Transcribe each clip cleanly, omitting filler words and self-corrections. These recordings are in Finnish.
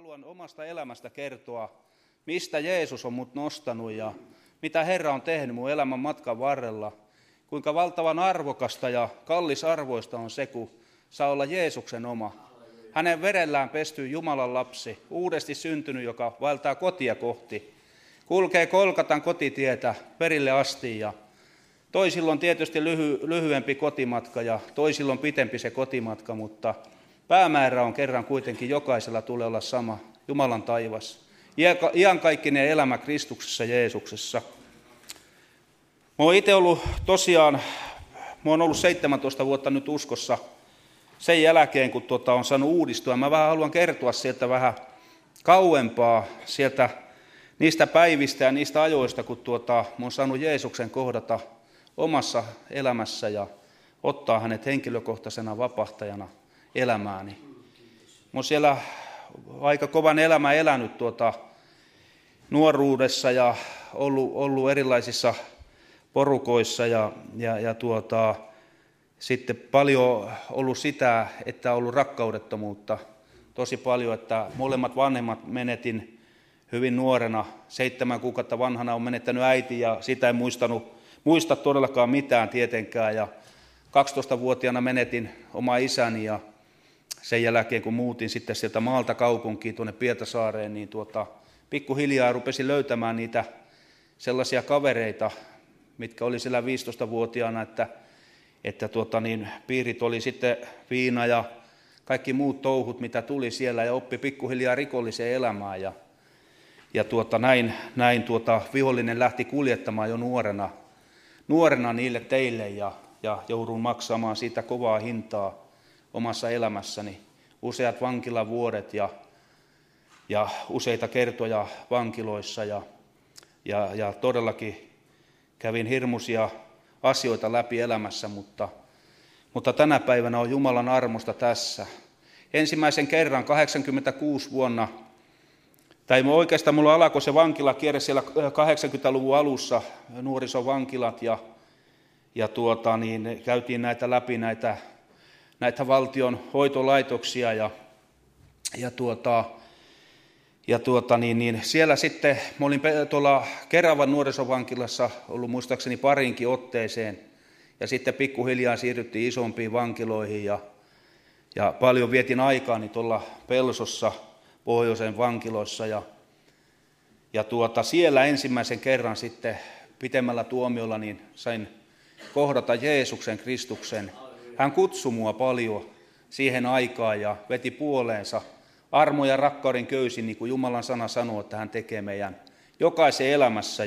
haluan omasta elämästä kertoa, mistä Jeesus on mut nostanut ja mitä Herra on tehnyt mun elämän matkan varrella. Kuinka valtavan arvokasta ja kallisarvoista on se, kun saa olla Jeesuksen oma. Hänen verellään pestyy Jumalan lapsi, uudesti syntynyt, joka vaeltaa kotia kohti. Kulkee Golgatan kotitietä perille asti ja toisilla on tietysti lyhyempi kotimatka ja toisilla on pitempi se kotimatka, mutta päämäärä on kerran kuitenkin jokaisella tulee olla sama, Jumalan taivas. Iankaikkinen elämä Kristuksessa Jeesuksessa. Mä oon itse ollut tosiaan, 17 vuotta nyt uskossa sen jälkeen, kun on saanut uudistua. Mä vähän haluan kertoa sieltä vähän kauempaa, sieltä niistä päivistä ja niistä ajoista, kun mä oon saanut Jeesuksen kohdata omassa elämässä ja ottaa hänet henkilökohtaisena vapahtajana elämääni. Mä oon siellä aika kovan elämän elänyt nuoruudessa ja ollut erilaisissa porukoissa ja sitten paljon ollut sitä, että on ollut rakkaudettomuutta tosi paljon, että molemmat vanhemmat menetin hyvin nuorena. 7 kuukautta vanhana on menettänyt äiti ja sitä en muista todellakaan mitään tietenkään. Ja 12-vuotiaana menetin oma isäni ja sen jälkeen kun muutin sitten sieltä maalta kaupunkiin tuonne Pietasaareen, niin pikkuhiljaa rupesin löytämään niitä sellaisia kavereita, mitkä oli siellä 15-vuotiaana, että piirit oli sitten viina ja kaikki muut touhut, mitä tuli siellä, ja oppi pikkuhiljaa rikolliseen elämään. Ja näin vihollinen lähti kuljettamaan jo nuorena niille teille, ja joudun maksamaan siitä kovaa hintaa omassa elämässäni. Useat vankilavuodet ja useita kertoja vankiloissa, ja todellakin kävin hirmuisia asioita läpi elämässä, mutta tänä päivänä on Jumalan armosta tässä. Ensimmäisen kerran 86 vuonna, tai oikeastaan mulla alkoi se vankilakierre siellä 80-luvun alussa, nuorisovankilat, ja käytiin läpi näitä valtion hoitolaitoksia, siellä sitten, mä olin tuolla Keravan nuorisovankilassa ollut muistaakseni parinkin otteeseen, ja sitten pikkuhiljaa siirryttiin isompiin vankiloihin, ja paljon vietin aikaani tuolla Pelsossa, pohjoisen vankiloissa, ja siellä ensimmäisen kerran sitten pitemmällä tuomiolla niin sain kohdata Jeesuksen Kristuksen. Hän kutsui mua paljon siihen aikaan ja veti puoleensa. Armo ja rakkauden köysi, niin kuin Jumalan sana sanoo, että hän tekee meidän jokaisen elämässä.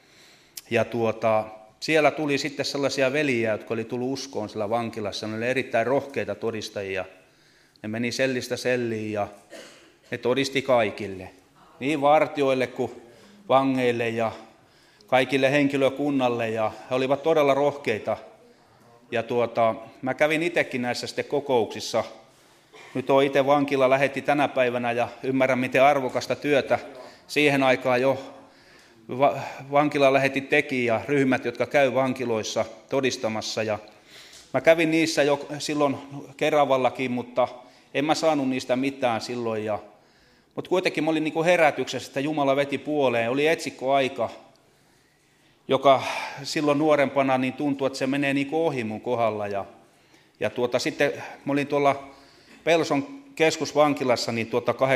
Siellä tuli sitten sellaisia veljiä, jotka oli tullut uskoon siellä vankilassa. Ne oli erittäin rohkeita todistajia. Ne meni sellistä selliin ja ne todisti kaikille. Niin vartijoille kuin vangeille ja kaikille henkilökunnalle. Ja he olivat todella rohkeita. Ja mä kävin itsekin näissä sitten kokouksissa. Nyt on itse vankila lähetti tänä päivänä ja ymmärrän, miten arvokasta työtä siihen aikaan jo vankila lähetti teki ja ryhmät, jotka käy vankiloissa todistamassa. Ja mä kävin niissä jo silloin Keravallakin, mutta en mä saanut niistä mitään silloin. Mutta kuitenkin mä olin niin kuin herätyksessä, että Jumala veti puoleen. Oli etsikkoaika, joka silloin nuorempana niin tuntui, että se menee niin kuin ohi mun kohdalla. Sitten mä olin tuolla Pelson keskusvankilassa niin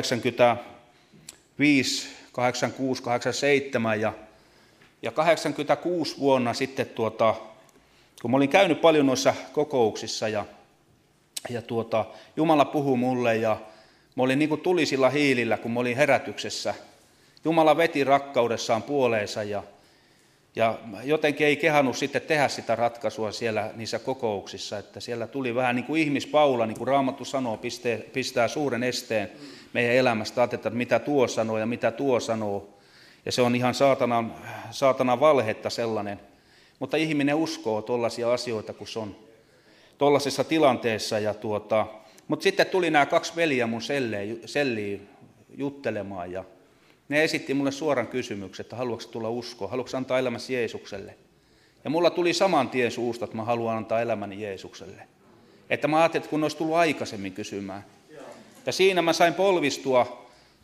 85, 86, 87 ja 86 vuonna sitten, kun mä olin käynyt paljon noissa kokouksissa ja Jumala puhui mulle ja mä olin niin kuin tulisilla hiilillä, kun mä olin herätyksessä. Jumala veti rakkaudessaan puoleensa ja jotenkin ei kehannut sitten tehdä sitä ratkaisua siellä niissä kokouksissa, että siellä tuli vähän niin kuin ihmispaula, niin kuin Raamattu sanoo, pistää suuren esteen meidän elämästä, ajatellaan, että mitä tuo sanoo ja mitä tuo sanoo. Ja se on ihan saatanan valhetta sellainen. Mutta ihminen uskoo tuollaisia asioita, kun se on tuollaisessa tilanteessa. Mutta sitten tuli nämä 2 veljeä mun selliin juttelemaan ja ne esitti mulle suoran kysymyksen, että haluatko tulla uskoon, haluatko antaa elämäsi Jeesukselle. Ja mulla tuli saman tien suusta, että mä haluan antaa elämäni Jeesukselle. Että mä ajattelin, että kun ne olisi tullut aikaisemmin kysymään. Ja siinä mä sain polvistua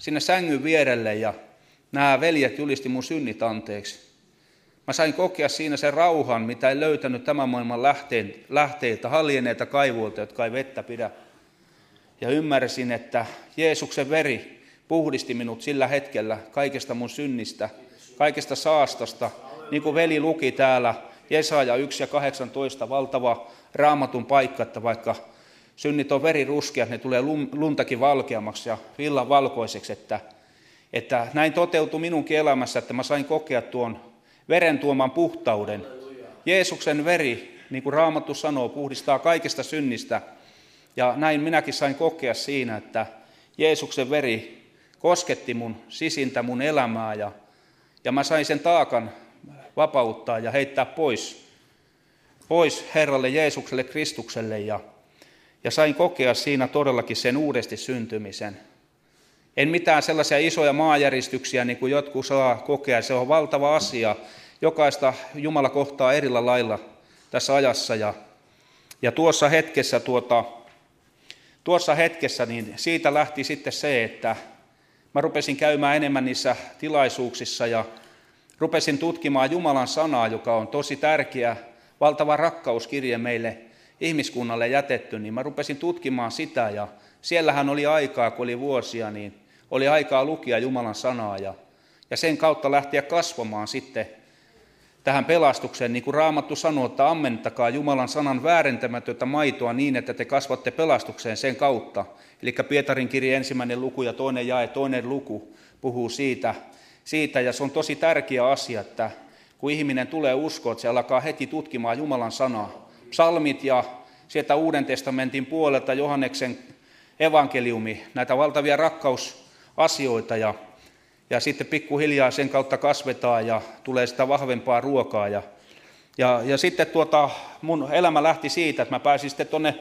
sinne sängyn vierelle ja nämä veljet julisti mun synnit anteeksi. Mä sain kokea siinä sen rauhan, mitä en löytänyt tämän maailman lähteiltä, haljenneilta kaivuilta, jotka ei vettä pidä. Ja ymmärsin, että Jeesuksen veri puhdisti minut sillä hetkellä kaikesta mun synnistä, kaikesta saastasta. Niin kuin veli luki täällä Jesaja 1 ja 18, valtava Raamatun paikka, että vaikka synnit on veriruskeat, ne tulee luntakin valkeammaksi ja villan valkoiseksi. Että näin toteutui minunkin elämässä, että mä sain kokea tuon veren tuoman puhtauden. Jeesuksen veri, niin kuin Raamattu sanoo, puhdistaa kaikesta synnistä. Ja näin minäkin sain kokea siinä, että Jeesuksen veri kosketti mun sisintä, mun elämää ja mä sain sen taakan vapauttaa ja heittää pois Herralle Jeesukselle Kristukselle ja sain kokea siinä todellakin sen uudesti syntymisen. En mitään sellaisia isoja maajäristyksiä, niin kuin jotkut saa kokea. Se on valtava asia. Jokaista Jumala kohtaa erillä lailla tässä ajassa. Ja tuossa hetkessä niin siitä lähti sitten se, että mä rupesin käymään enemmän niissä tilaisuuksissa ja rupesin tutkimaan Jumalan sanaa, joka on tosi tärkeä, valtava rakkauskirje meille ihmiskunnalle jätetty, niin mä rupesin tutkimaan sitä ja siellähän oli aikaa, kun oli vuosia, niin oli aikaa lukea Jumalan sanaa ja sen kautta lähteä kasvamaan sitten tähän pelastukseen. Niin kuin Raamattu sanoo, että ammentakaa Jumalan sanan väärentämätöntä maitoa niin, että te kasvatte pelastukseen sen kautta. Eli Pietarin kirje 1. luku ja 2. jae, 2. luku puhuu siitä ja se on tosi tärkeä asia, että kun ihminen tulee uskoon, että se alkaa heti tutkimaan Jumalan sanaa. Psalmit ja sieltä Uuden testamentin puolelta Johanneksen evankeliumi, näitä valtavia rakkausasioita ja sitten pikkuhiljaa sen kautta kasvetaan ja tulee sitä vahvempaa ruokaa. Ja sitten mun elämä lähti siitä, että mä pääsin sitten tuonne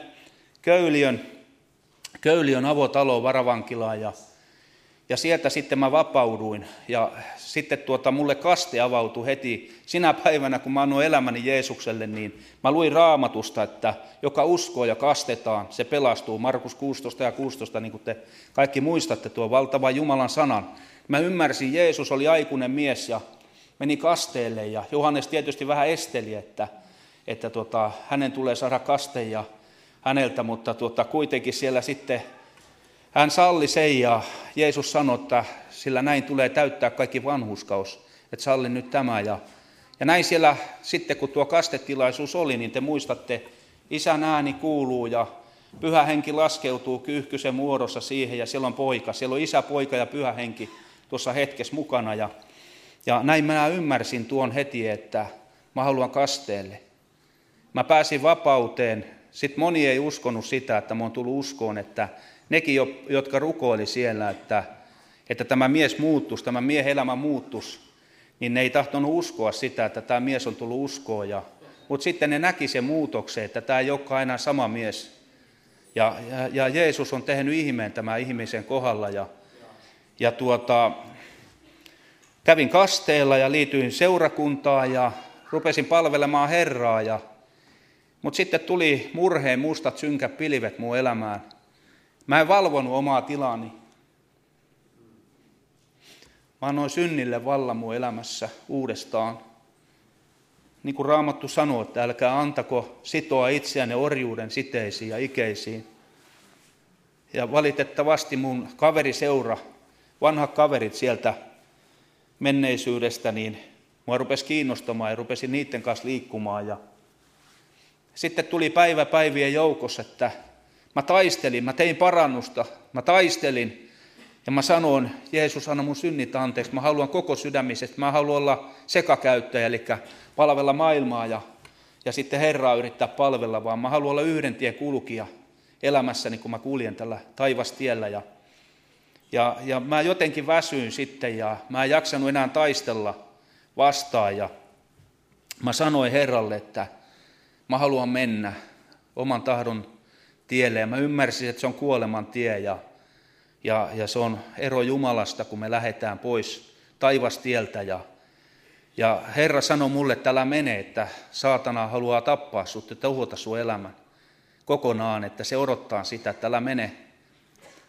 Köyliön avotaloon varavankilaan ja sieltä sitten mä vapauduin ja sitten mulle kaste avautui heti sinä päivänä, kun mä annoin elämäni Jeesukselle, niin mä luin Raamatusta, että joka uskoo ja kastetaan, se pelastuu. Markus 16 ja 16, niin kuin te kaikki muistatte tuon valtavan Jumalan sanan. Mä ymmärsin, Jeesus oli aikuinen mies ja meni kasteelle ja Johannes tietysti vähän esteli, että hänen tulee saada kaste ja häneltä, mutta kuitenkin siellä sitten hän salli sen ja Jeesus sanoi, että sillä näin tulee täyttää kaikki vanhurskaus, että salli nyt tämä. Ja näin siellä sitten, kun tuo kastetilaisuus oli, niin te muistatte, Isän ääni kuuluu ja Pyhä Henki laskeutuu kyyhkysen muodossa siihen ja siellä on poika. Siellä on Isä, Poika ja Pyhä Henki tuossa hetkessä mukana. Ja näin minä ymmärsin tuon heti, että mä haluan kasteelle. Mä pääsin vapauteen. Sitten moni ei uskonut sitä, että mä oon tullut uskoon, että nekin, jotka rukoili siellä, että tämä mies muuttuisi, tämä miehen elämä muuttuisi, niin ne ei tahtonut uskoa sitä, että tämä mies on tullut uskoon. Mutta sitten ne näki sen muutoksen, että tämä ei olekaan enää sama mies. Ja Jeesus on tehnyt ihmeen tämän ihmisen kohdalla. Kävin kasteella ja liityin seurakuntaan ja rupesin palvelemaan Herraa. Mutta sitten tuli murheen mustat synkät pilvet mun elämään. Mä en valvonut omaa tilani. Mä annoin synnille vallan mun elämässä uudestaan. Niin kuin Raamattu sanoo, että älkää antako sitoa itseänne orjuuden siteisiin ja ikeisiin. Ja valitettavasti mun kaveriseura, vanhat kaverit sieltä menneisyydestä, niin mua rupesi kiinnostamaan ja rupesin niiden kanssa liikkumaan. Ja sitten tuli päivien joukossa, että mä tein parannusta, mä taistelin ja mä sanoin, Jeesus, anna mun synnit anteeksi, mä haluan koko sydämisesti, mä haluan olla sekakäyttäjä, eli palvella maailmaa ja sitten Herraa yrittää palvella, vaan mä haluan olla yhden tien kulkija elämässäni, kun mä kuljen tällä taivastiellä. Ja mä jotenkin väsyin sitten ja mä en jaksanut enää taistella vastaan ja mä sanoin Herralle, että mä haluan mennä oman tahdon tielle ja mä ymmärsin, että se on kuoleman tie ja se on ero Jumalasta, kun me lähdetään pois taivastieltä. Ja Herra sanoi mulle, että älä mene, että saatana haluaa tappaa sut ja tuhota sun elämän kokonaan, että se odottaa sitä, että älä mene.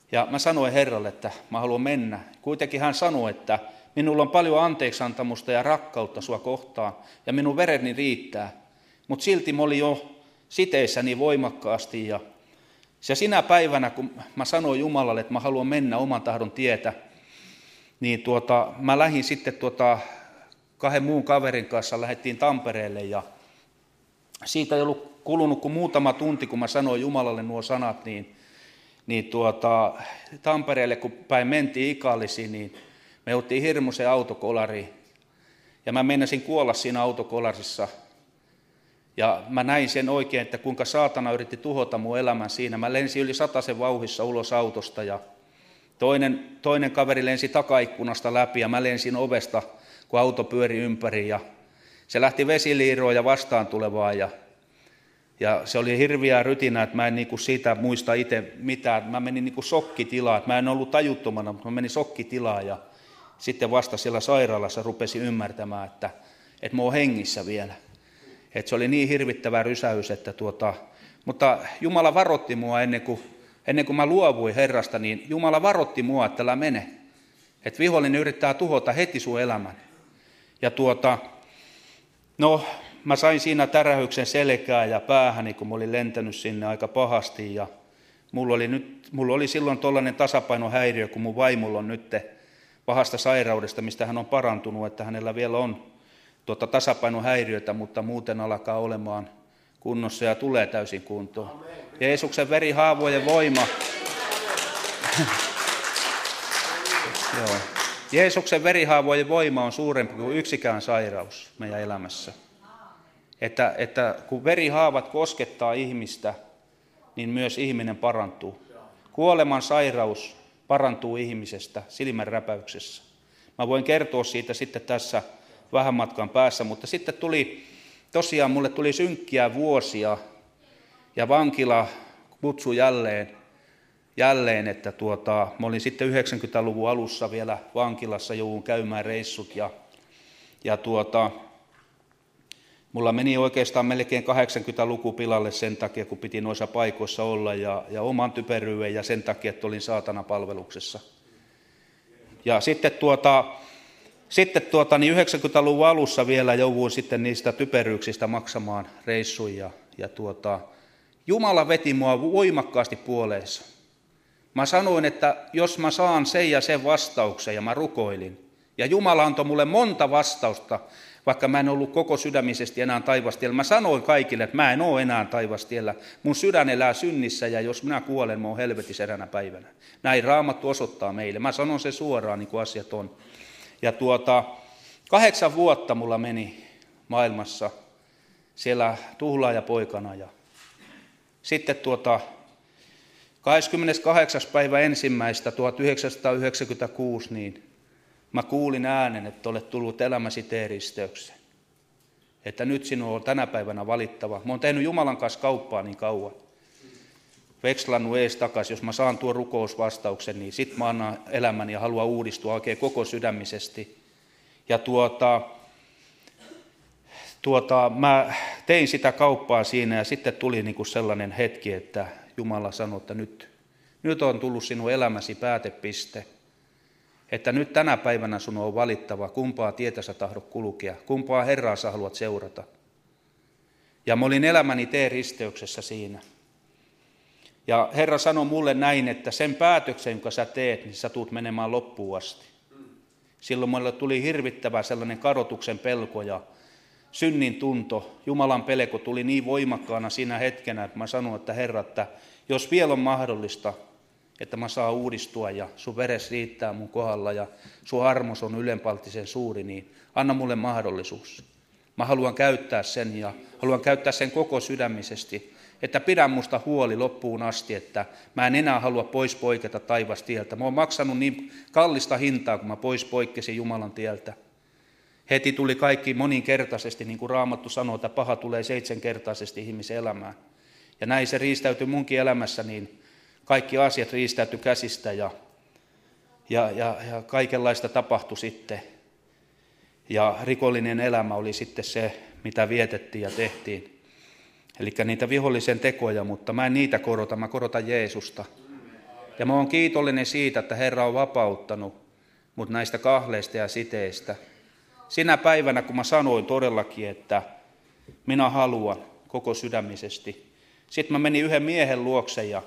Ja mä sanoin Herralle, että mä haluan mennä. Kuitenkin hän sanoi, että minulla on paljon anteeksantamusta ja rakkautta sua kohtaan, ja minun vereni riittää. Mutta silti mä olin jo siteissä niin voimakkaasti. Ja sinä päivänä, kun mä sanoin Jumalalle, että mä haluan mennä oman tahdon tietä, niin mä lähdin sitten 2 muun kaverin kanssa, lähdettiin Tampereelle. Ja siitä ei ollut kulunut kuin muutama tunti, kun mä sanoin Jumalalle nuo sanat, niin Tampereelle, kun päin mentiin Ikallisiin, niin me jouttiin hirmuisen autokolariin. Ja mä meinasin kuolla siinä autokolarissa. Ja mä näin sen oikein, että kuinka saatana yritti tuhota mun elämän siinä. Mä lensin yli 100 vauhissa ulos autosta ja toinen kaveri lensi takaikkunasta läpi ja mä lensin ovesta, kun auto pyöri ympäri. Ja se lähti vesiliiroon ja vastaan tulevaan. Ja se oli hirviä rytinä, että mä en niinku siitä muista itse mitään. Mä menin niinku shokkitilaan, että mä en ollut tajuttomana, mutta mä menin shokkitilaan ja sitten vasta siellä sairaalassa rupesin ymmärtämään, että mä oon hengissä vielä. Että se oli niin hirvittävä rysäys, että mutta Jumala varoitti mua ennen kuin mä luovuin Herrasta, niin Jumala varoitti mua, että älä mene. Että vihollinen yrittää tuhota heti sun elämän. Ja mä sain siinä tärähyksen selkää ja päähäni, kun mä olin lentänyt sinne aika pahasti. Ja mulla oli silloin tollainen tasapainohäiriö, kun mun vaimolla on nyt pahasta sairaudesta, mistä hän on parantunut, että hänellä vielä on tasapainohäiriötä, mutta muuten alkaa olemaan kunnossa ja tulee täysin kuntoon. Jeesuksen verihaavojen voima. Joo. Jeesuksen verihaavojen voima on suurempi kuin yksikään sairaus meidän elämässä. Että kun verihaavat koskettaa ihmistä, niin myös ihminen parantuu. Kuoleman sairaus parantuu ihmisestä silmänräpäyksessä. Mä voin kertoa siitä sitten tässä vähän matkan päässä, mutta sitten mulle tuli synkkiä vuosia ja vankila kutsui jälleen, että mä olin sitten 90-luvun alussa vielä vankilassa, jouduin käymään reissut ja mulla meni oikeastaan melkein 80-luku pilalle sen takia, kun piti noissa paikoissa olla ja oman typeryyden ja sen takia, että olin saatana palveluksessa. Ja sitten 90-luvun alussa vielä jouduin sitten niistä typeryyksistä maksamaan reissuun ja Jumala veti mua voimakkaasti puoleensa. Mä sanoin, että jos mä saan sen ja sen vastauksen ja mä rukoilin. Ja Jumala antoi mulle monta vastausta, vaikka mä en ollut koko sydämisesti enää taivastiellä. Mä sanoin kaikille, että mä en ole enää taivastiellä. Mun sydän elää synnissä ja jos minä kuolen, mä oon helvetissä eräänä päivänä. Näin Raamattu osoittaa meille. Mä sanon sen suoraan, niin kuin asiat on. Ja 8 vuotta mulla meni maailmassa siellä tuhlaajapoikana. Ja sitten 28. päivä 1.1996, niin mä kuulin äänen, että olet tullut elämäsi teeristeykseen. Että nyt sinun on tänä päivänä valittava. Mä oon tehnyt Jumalan kanssa kauppaa niin kauan. Vekslannut ees takaisin. Jos mä saan tuon rukousvastauksen, niin sit mä annan elämäni ja haluan uudistua oikein koko sydämisesti. Ja mä tein sitä kauppaa siinä ja sitten tuli niinku sellainen hetki, että Jumala sanoi, että nyt on tullut sinun elämäsi päätepiste. Että nyt tänä päivänä sun on valittava, kumpaa tietä sä tahdot kulkea, kumpaa Herraa sä haluat seurata. Ja mä olin elämäni risteyksessä siinä. Ja Herra sanoi mulle näin, että sen päätöksen, jonka sä teet, niin sä tuut menemään loppuun asti. Silloin mulle tuli hirvittävä sellainen kadotuksen pelko ja synnin tunto. Jumalan pelko tuli niin voimakkaana siinä hetkenä, että mä sanoin, että Herra, että jos vielä on mahdollista, että mä saan uudistua ja sun veres riittää mun kohdalla ja sun armos on ylenpalttisen suuri, niin anna mulle mahdollisuus. Mä haluan käyttää sen ja haluan käyttää sen koko sydämisesti, että pidä musta huoli loppuun asti, että mä en enää halua pois poiketa taivastieltä. Mä oon maksanut niin kallista hintaa, kun mä pois poikkesin Jumalan tieltä. Heti tuli kaikki moninkertaisesti, niin kuin Raamattu sanoo, että paha tulee 7-kertaisesti ihmisen elämään. Ja näin se riistäytyi munkin elämässä, niin kaikki asiat riistäytyi käsistä ja kaikenlaista tapahtui sitten. Ja rikollinen elämä oli sitten se, mitä vietettiin ja tehtiin. Eli niitä vihollisen tekoja, mutta mä en niitä korota, mä korotan Jeesusta. Ja mä oon kiitollinen siitä, että Herra on vapauttanut mut näistä kahleista ja siteistä. Sinä päivänä, kun mä sanoin todellakin, että minä haluan koko sydämisesti. Sitten mä menin yhden miehen luokse ja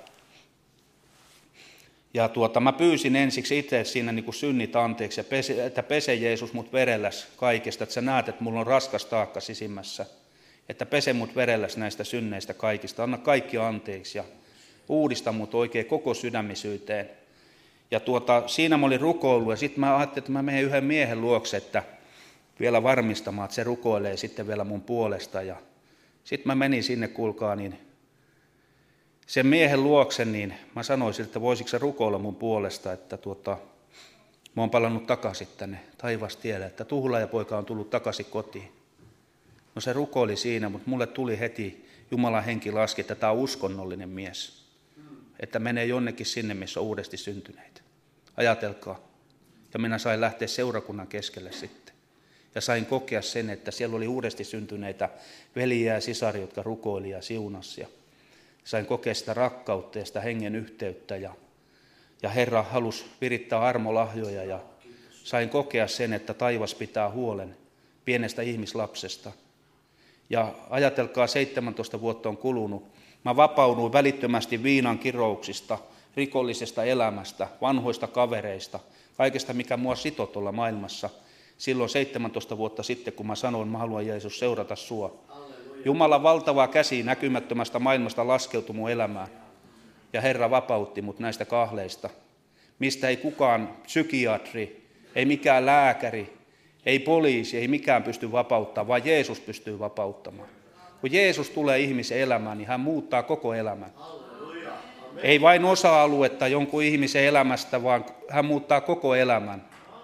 mä pyysin ensiksi itse siinä niin kuin synnit anteeksi, että pese Jeesus mut verelläs kaikesta, että sä näet, että mulla on raskas taakka sisimmässä. Että pese mut verelläs näistä synneistä kaikista, anna kaikki anteeksi ja uudista mut oikein koko sydämisyyteen. Ja siinä mä olin rukoillut ja sitten mä ajattelin, että mä menen yhden miehen luokse, että vielä varmistamaan, että se rukoilee sitten vielä mun puolesta. Ja sitten mä menin sinne, kuulkaa, niin sen miehen luokse, niin mä sanoisin, että voisiko se rukoilla mun puolesta, että mä oon palannut takaisin tänne taivastielle, että tuhlaajapoika on tullut takaisin kotiin. No se rukoili siinä, mutta mulle tuli heti Jumalan henki laski, että tämä on uskonnollinen mies. Että menee jonnekin sinne, missä on uudesti syntyneitä. Ajatelkaa. Ja minä sain lähteä seurakunnan keskelle sitten. Ja sain kokea sen, että siellä oli uudesti syntyneitä veljiä ja sisaria, jotka rukoili ja siunasi. Sain kokea sitä rakkautta ja sitä hengen yhteyttä. Ja Herra halusi virittää armolahjoja. Ja sain kokea sen, että taivas pitää huolen pienestä ihmislapsesta. Ja ajatelkaa, 17 vuotta on kulunut. Mä vapauduin välittömästi viinan kirouksista, rikollisesta elämästä, vanhoista kavereista, kaikesta mikä mua sitoi tuolla maailmassa. Silloin 17 vuotta sitten, kun mä sanoin, että mä haluan Jeesus seurata sua. Jumalan valtava käsi näkymättömästä maailmasta laskeutui mun elämään. Ja Herra vapautti mut näistä kahleista, mistä ei kukaan psykiatri, ei mikään lääkäri, ei poliisi, ei mikään pysty vapauttamaan, vaan Jeesus pystyy vapauttamaan. Kun Jeesus tulee ihmisen elämään, niin hän muuttaa koko elämän. Ei vain osa-aluetta jonkun ihmisen elämästä, vaan hän muuttaa koko elämän.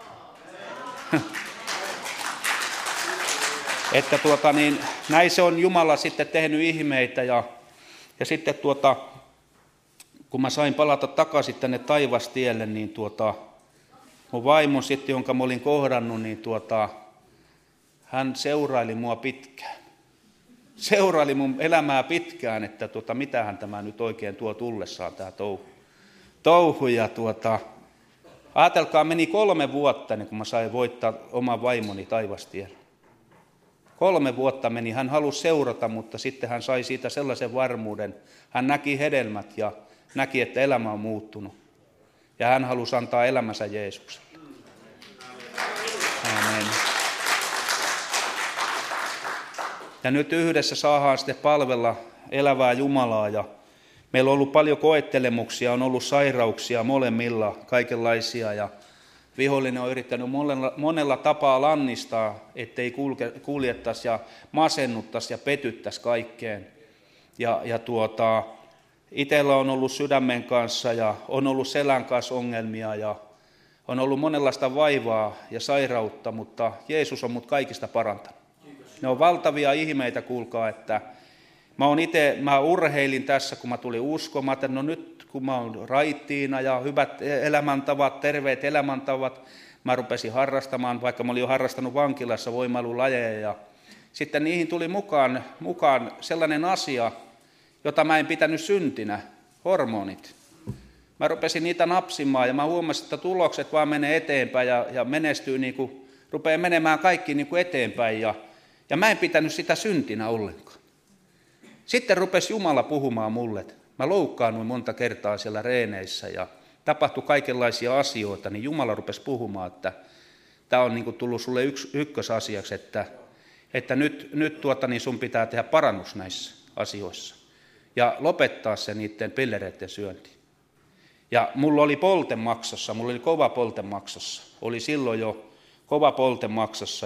Että näin se on Jumala sitten tehnyt ihmeitä ja sitten kun mä sain palata takaisin tänne taivastielle, niin mun vaimo sitten, jonka mä olin kohdannut, niin hän seuraili mua pitkään. Seuraili mun elämää pitkään, että mitähän tämä nyt oikein tuo tullessaan tämä touhu. Ja ajatelkaa, meni 3 vuotta, niin kun mä sain voittaa oman vaimoni taivastielle. 3 vuotta meni, hän halusi seurata, mutta sitten hän sai siitä sellaisen varmuuden. Hän näki hedelmät ja näki, että elämä on muuttunut. Ja hän halusi antaa elämänsä Jeesukselle. Amen. Ja nyt yhdessä saadaan sitten palvella elävää Jumalaa. Ja meillä on ollut paljon koettelemuksia, on ollut sairauksia molemmilla, kaikenlaisia. Ja vihollinen on yrittänyt monella tapaa lannistaa, ettei kuljettaisi ja masennuttaisi ja petyttäisi kaikkeen. Ja itsellä on ollut sydämen kanssa ja on ollut selän kanssa ongelmia ja on ollut monenlaista vaivaa ja sairautta, mutta Jeesus on mut kaikista parantanut. Ne on valtavia ihmeitä, kuulkaa, että mä urheilin tässä, kun mä tulin uskomaan, että no nyt kun mä oon raittiina ja hyvät elämäntavat, terveet elämäntavat, mä rupesin harrastamaan, vaikka mä olin jo harrastanut vankilassa voimailulajeja ja sitten niihin tuli mukaan sellainen asia, jota mä en pitänyt syntinä, hormonit. Mä rupesin niitä napsimaan ja mä huomasin, että tulokset vaan menee eteenpäin ja menestyy rupeaa menemään kaikki eteenpäin ja mä en pitänyt sitä syntinä ollenkaan. Sitten rupesi Jumala puhumaan mulle. Mä loukkaannuin monta kertaa siellä reeneissä ja tapahtui kaikenlaisia asioita, niin Jumala rupesi puhumaan, että tämä on tullut sulle ykkösasiaksi, että nyt niin sun pitää tehdä parannus näissä asioissa ja lopettaa se niiden pillereiden syönti. Ja mulla oli polte maksassa, mulla oli kova polte maksassa. Oli silloin jo kova polte maksassa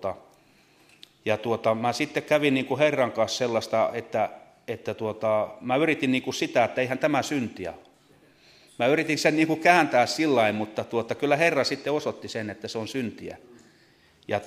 ja mä sitten kävin Herran kanssa sellaista, että mä yritin sitä, että eihän tämä syntiä. Mä yritin sen kääntää sillain, mutta kyllä Herra sitten osoitti sen, että se on syntiä. Ja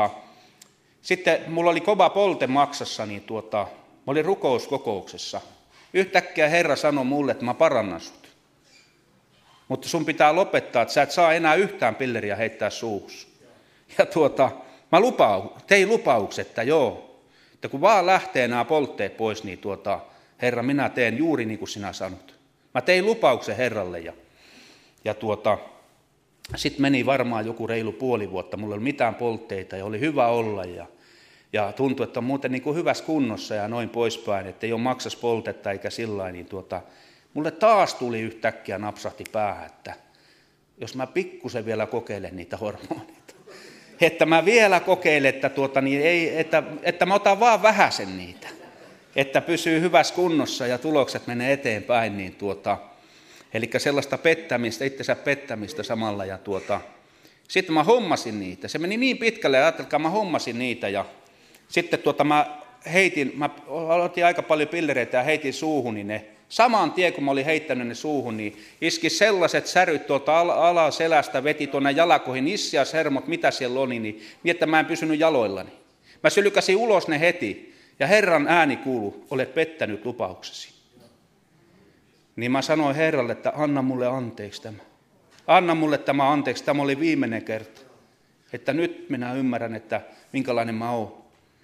sitten mulla oli kova polte maksassa, niin mä olin rukouskokouksessa. Yhtäkkiä Herra sanoi mulle, että mä parannan sut. Mutta sun pitää lopettaa, että sä et saa enää yhtään pilleriä heittää suuhus. Ja mä tein lupauksen, että joo, että kun vaan lähtee nämä poltteet pois, niin Herra, minä teen juuri niin kuin sinä sanot. Mä tein lupauksen Herralle ja sitten meni varmaan joku reilu puoli vuotta, mulla ei ollut mitään poltteita ja oli hyvä olla ja tuntui, että on muuten niin kuin hyvässä kunnossa ja noin poispäin, että ei ole maksas poltetta eikä sillä niin mulle taas tuli yhtäkkiä napsahti päähän, että jos mä pikkusen vielä kokeilen niitä hormoneita, että mä vielä kokeilen, että mä otan vaan vähäsen niitä, että pysyy hyvässä kunnossa ja tulokset menee eteenpäin, niin eli sellaista pettämistä, itsensä pettämistä samalla ja sitten mä hommasin niitä, se meni niin pitkälle ja ajattelkaa, mä hommasin niitä ja sitten mä otin aika paljon pillereitä ja heitin suuhuni ne. Saman tien, kun mä olin heittänyt ne suuhun, niin iski sellaiset säryt tuolta alaselästä, veti tuonne jalkoihin, issiashermot, mitä siellä oli, niin että mä en pysynyt jaloillani. Mä sylkäsin ulos ne heti, ja Herran ääni kuului, olet pettänyt lupauksesi. Niin mä sanoin Herralle, että anna mulle anteeksi tämä. Anna mulle tämä anteeksi, tämä oli viimeinen kerta. Että nyt minä ymmärrän, että minkälainen mä oon.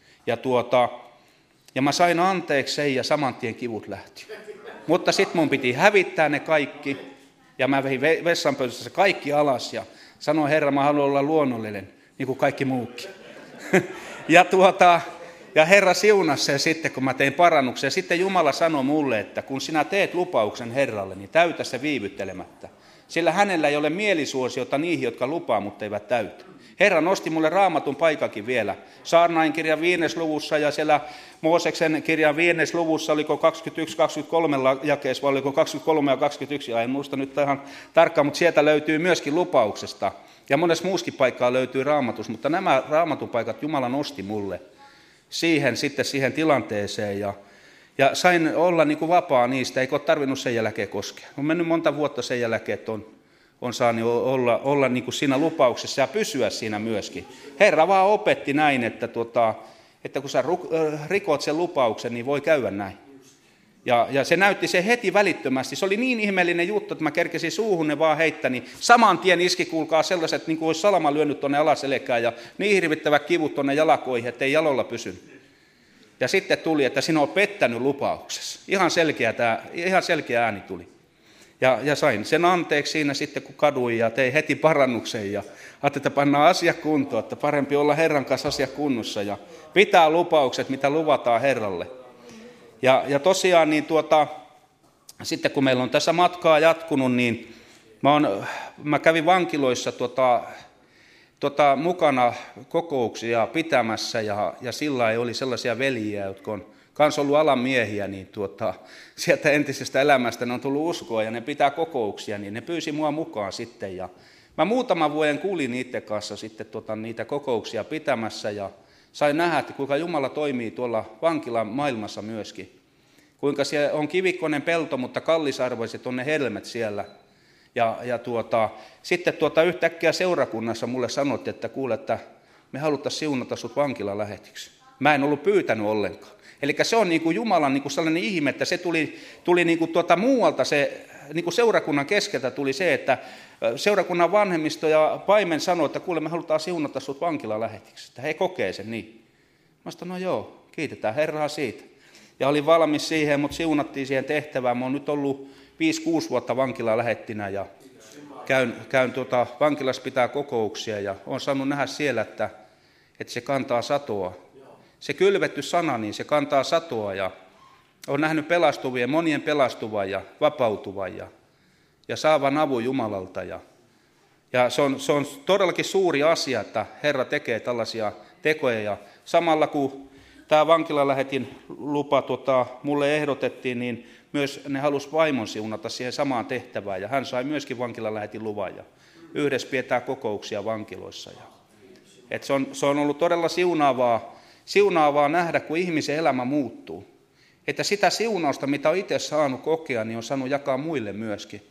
Ja mä sain anteeksi sen ja saman tien kivut lähti. Mutta sitten mun piti hävittää ne kaikki ja mä vein vessanpöydässä kaikki alas ja sanoin, Herra, mä haluan olla luonnollinen, niin kuin kaikki muukin. Ja Herra siunasi sen sitten, kun mä tein parannuksen. Ja sitten Jumala sanoi mulle, että kun sinä teet lupauksen Herralle, niin täytä se viivyttelemättä. Sillä hänellä ei ole mielisuosiota niihin, jotka lupaa, mutta eivät täytä. Herra nosti mulle Raamatun paikakin vielä. Saarnain kirjan 5. luvussa ja siellä Mooseksen kirjan 5. luvussa, oliko 21-23 jakeessa vai oliko 23 ja 21, en muista nyt ihan tarkkaan, mutta sieltä löytyy myöskin lupauksesta. Ja monessa muuskin paikkaa löytyy Raamatussa, mutta nämä Raamatun paikat Jumala nosti mulle siihen tilanteeseen ja sain olla niin kuin vapaa niistä, eikä ole tarvinnut sen jälkeen koskea. On mennyt monta vuotta sen jälkeen, että on saanut olla niin kuin siinä lupauksessa ja pysyä siinä myöskin. Herra vaan opetti näin, että kun sä rikot sen lupauksen, niin voi käydä näin. Ja se näytti se heti välittömästi. Se oli niin ihmeellinen juttu, että mä kerkesin suuhun ne vaan heittää, niin saman tien iski, kuulkaa sellaiset, niin kuin olisi salama lyönyt tuonne alaselkään ja niin hirvittävät kivut tuonne jalkoihin, että ei jalolla pysynyt. Ja sitten tuli, että sinä olet pettänyt lupauksessa. Ihan selkeä ääni tuli. Ja sain sen anteeksi siinä sitten, kun kaduin ja tein heti parannuksen ja ajattelin, että pannaan asia kuntoon, että parempi olla Herran kanssa asia kunnossa ja pitää lupaukset, mitä luvataan Herralle. Ja tosiaan niin sitten kun meillä on tässä matkaa jatkunut, niin mä kävin vankiloissa mukana kokouksia pitämässä ja sillä ei oli sellaisia veljiä, jotka on kanssa ollut alan miehiä, niin sieltä entisestä elämästä ne on tullut uskoa ja ne pitää kokouksia, niin ne pyysi mua mukaan sitten. Ja mä muutaman vuoden kuulin niiden kanssa sitten niitä kokouksia pitämässä ja sain nähdä, että kuinka Jumala toimii tuolla vankilan maailmassa myöskin. Kuinka siellä on kivikkoinen pelto, mutta kallisarvoiset on ne helmet siellä. Sitten yhtäkkiä seurakunnassa mulle sanottiin, että kuule, että me haluttaisiin siunata sut vankilan lähetiksi. Mä en ollut pyytänyt ollenkaan. Eli se on niin kuin Jumalan niin kuin sellainen ihme, että se tuli niin kuin muualta, se, niin kuin seurakunnan keskeltä tuli se, että seurakunnan vanhemmisto ja paimen sanoi, että kuule, me halutaan siunata sut vankilan lähetiksi. Että he kokee sen niin. Mä sanoin, no joo, kiitetään Herraa siitä. Ja olin valmis siihen, mutta siunattiin siihen tehtävään. Mä oon nyt ollut 5-6 vuotta vankilan lähettinä ja käyn vankilassa pitää kokouksia ja olen saanut nähdä siellä, että se kantaa satoa. Se kylvetty sana, niin se kantaa satoa ja olen nähnyt pelastuvien, monien pelastuvan ja vapautuvan ja saavan avun Jumalalta. Ja se on todellakin suuri asia, että Herra tekee tällaisia tekoja ja samalla kun tämä vankilalähetin lupa mulle ehdotettiin, niin myös ne halusi vaimon siunata siihen samaan tehtävään ja hän sai myöskin vankilalähetin luvan ja yhdessä pidetään kokouksia vankiloissa. Et se on ollut todella siunaavaa nähdä, kun ihmisen elämä muuttuu. Että sitä siunausta, mitä on itse saanut kokea, niin on saanut jakaa muille myöskin.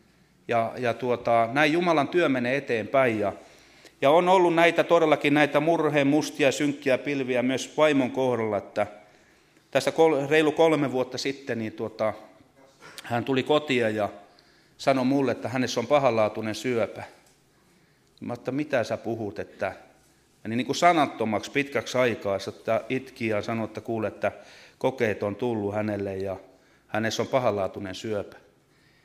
Näin Jumalan työ menee eteenpäin ja on ollut todellakin näitä murheen mustia synkkiä pilviä myös vaimon kohdalla, että tässä reilu 3 vuotta sitten niin hän tuli kotiin ja sanoi mulle, että hänessä on pahanlaatuinen syöpä. Mä ajattelin, mitä sä puhut, että meni niin kuin sanattomaksi pitkäksi aikaa, että itki ja sanoi, että kuule, että kokeet on tullut hänelle ja hänessä on pahanlaatuinen syöpä.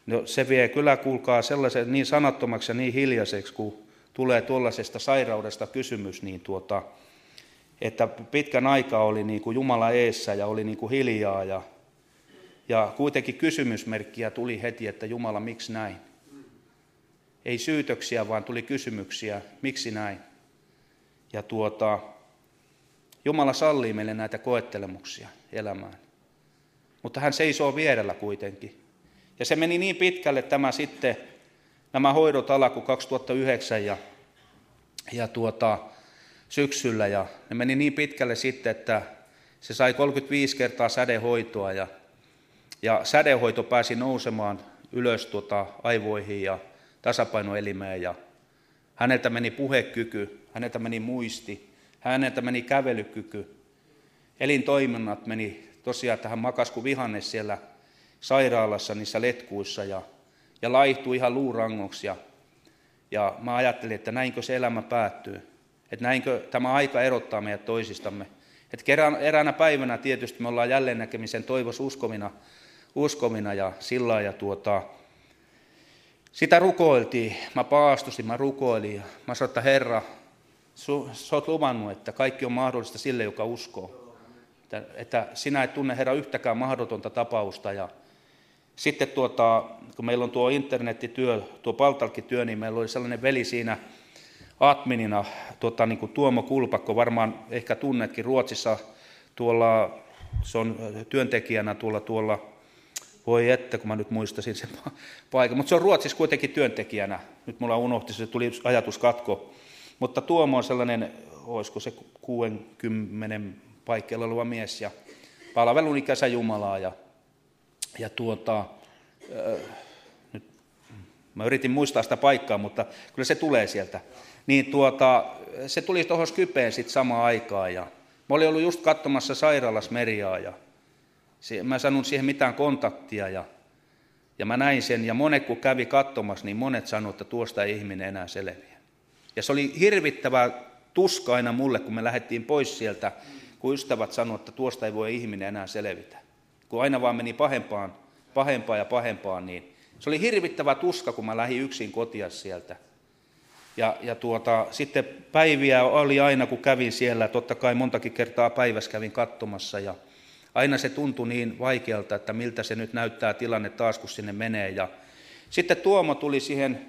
No se vie kyllä, kuulkaa, sellaisen niin sanattomaksi ja niin hiljaiseksi, kun tulee tuollaisesta sairaudesta kysymys, niin että pitkän aikaa oli niin kuin Jumala eessä ja oli niin kuin hiljaa ja kuitenkin kysymysmerkkiä tuli heti, että Jumala, miksi näin? Ei syytöksiä, vaan tuli kysymyksiä, miksi näin? Ja Jumala sallii meille näitä koettelemuksia elämään. Mutta hän seisoo vierellä kuitenkin. Ja se meni niin pitkälle nämä hoidot alkoi 2009 ja syksyllä. Ja ne meni niin pitkälle sitten, että se sai 35 kertaa sädehoitoa ja sädehoito pääsi nousemaan ylös aivoihin ja tasapainoelimeen. Ja häneltä meni puhekyky, häneltä meni muisti, häneltä meni kävelykyky. Elintoiminnat meni tosiaan, että hän makasi kuin vihannes siellä sairaalassa niissä letkuissa ja laihtui ihan luurangoksi. Ja mä ajattelin, että näinkö se elämä päättyy, että näinkö tämä aika erottaa meidät toisistamme. Että eräänä päivänä tietysti me ollaan jälleen näkemisen toivos uskomina ja sillä ja sitä rukoiltiin. Mä paastosin, mä rukoilin ja mä sanoin, että Herra, sä oot luvannut, että kaikki on mahdollista sille, joka uskoo. Että sinä et tunne, Herra, yhtäkään mahdotonta tapausta. Ja sitten kun meillä on tuo internettityö, tuo Paltalkki-työ, niin meillä oli sellainen veli siinä adminina, niin kuin Tuomo Kulpakko, varmaan ehkä tunnetkin Ruotsissa, se on työntekijänä tuolla, voi että, kun mä nyt muistasin sen paikan, mutta se on Ruotsissa kuitenkin työntekijänä, nyt mulla unohti, se tuli ajatuskatko, mutta Tuomo on sellainen, olisiko se 60 paikkeilla oleva mies ja palvelun ikänsä Jumalaa nyt mä yritin muistaa sitä paikkaa, mutta kyllä se tulee sieltä. Niin se tuli tuohon Skypeen sitten samaan aikaan ja mä olin ollut just katsomassa sairaalassa Meriaa ja mä en saanut siihen mitään kontaktia ja mä näin sen ja monet kun kävi katsomassa, niin monet sanoivat, että tuosta ei ihminen enää selviä. Ja se oli hirvittävää tuska aina mulle, kun me lähdettiin pois sieltä, kun ystävät sanoivat, että tuosta ei voi ihminen enää selvitä. Kun aina vaan meni pahempaan, niin se oli hirvittävä tuska, kun mä lähdin yksin kotia sieltä. Ja sitten päiviä oli aina, kun kävin siellä, totta kai montakin kertaa päivässä kävin katsomassa ja aina se tuntui niin vaikealta, että miltä se nyt näyttää tilanne taas, kun sinne menee. Ja sitten Tuomo tuli siihen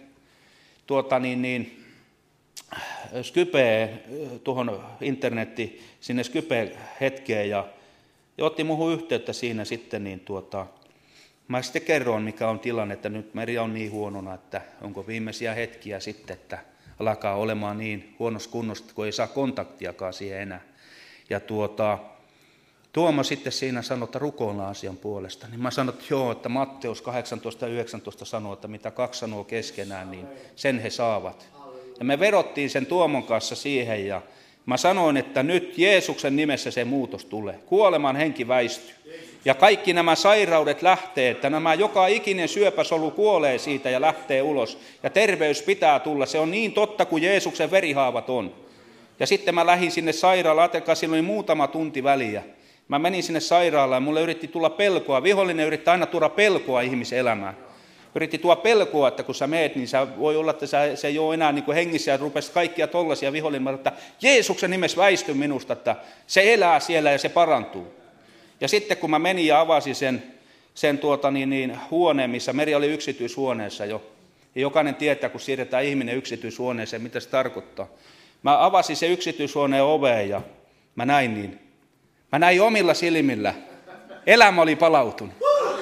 Skypeen, tuohon sinne Skype-hetkeen ja otti muuhun yhteyttä siinä sitten, niin mä sitten kerroin, mikä on tilanne, että nyt Merja on niin huonona, että onko viimeisiä hetkiä sitten, että alkaa olemaan niin huonossa kunnossa, kun ei saa kontaktiakaan siihen enää. Ja Tuomo sitten siinä sanoi, että rukoillaan asian puolesta. Niin mä sanoin, että joo, että Matteus 18 ja 19 sanoo, että mitä kaksi sanoo keskenään, niin sen he saavat. Ja me vedottiin sen Tuomon kanssa siihen ja mä sanoin, että nyt Jeesuksen nimessä se muutos tulee. Kuoleman henki väistyy. Ja kaikki nämä sairaudet lähtee, että joka ikinen syöpäsolu kuolee siitä ja lähtee ulos. Ja terveys pitää tulla. Se on niin totta kuin Jeesuksen verihaavat on. Ja sitten mä lähdin sinne sairaalaan, ajatelkaa, silloin oli muutama tunti väliä. Mä menin sinne sairaalaan ja mulle yritti tulla pelkoa. Vihollinen yrittää aina tuoda pelkoa ihmisen elämään. Yritti tuoda pelkoa, että kun sä meet, niin voi olla, että se ei ole enää niin kuin hengissä ja rupesi kaikkia tollaisia vihollinen, että Jeesuksen nimessä väisty minusta, että se elää siellä ja se parantuu. Ja sitten kun mä menin ja avasin sen huoneen, missä Meri oli yksityishuoneessa jo, ja jokainen tietää, kun siirretään ihminen yksityishuoneeseen, mitä se tarkoittaa. Mä avasin sen yksityishuoneen oveen ja mä näin omilla silmillä. Elämä oli palautunut.